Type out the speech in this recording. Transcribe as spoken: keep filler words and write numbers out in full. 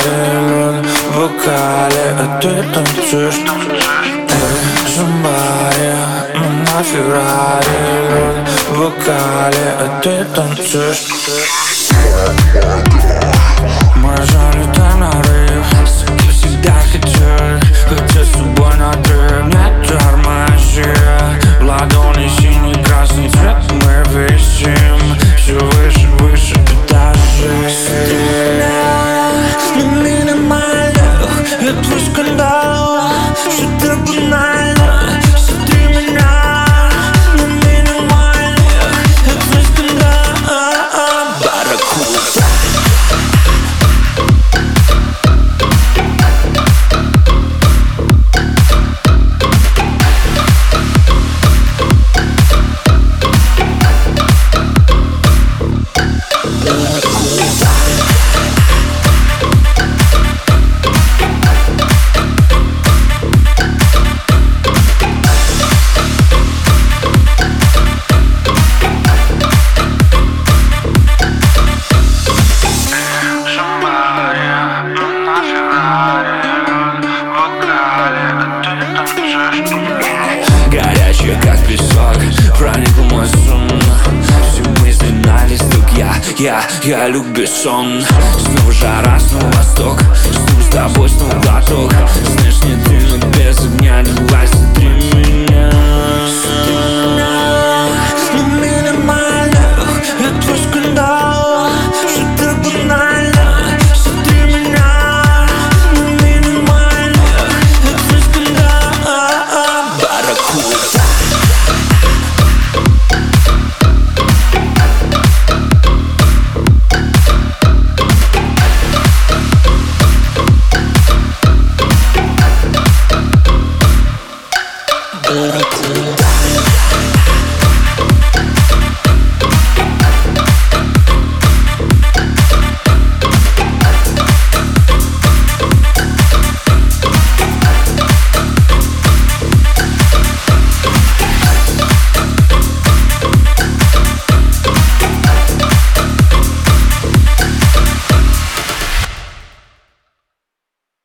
лед в вокале, а ты танцуешь. Эй, somebody, мы на Феррари. Лед в вокале, а ты танцуешь. Мы залетаем на рейв, суки всегда хотели, хотя с собой на дрейв. Не тормози, в ладони синий красный цвет мы висим все выше, выше этажей. На минимальных, я твой скандал, что так банально. Смотри меня, на минимальных, я твой скандал. Барракуда. Горячая, как песок, проникла мой сон. Все мысли на листок, я, я, я люблю сон. Снова жара, снова восторг.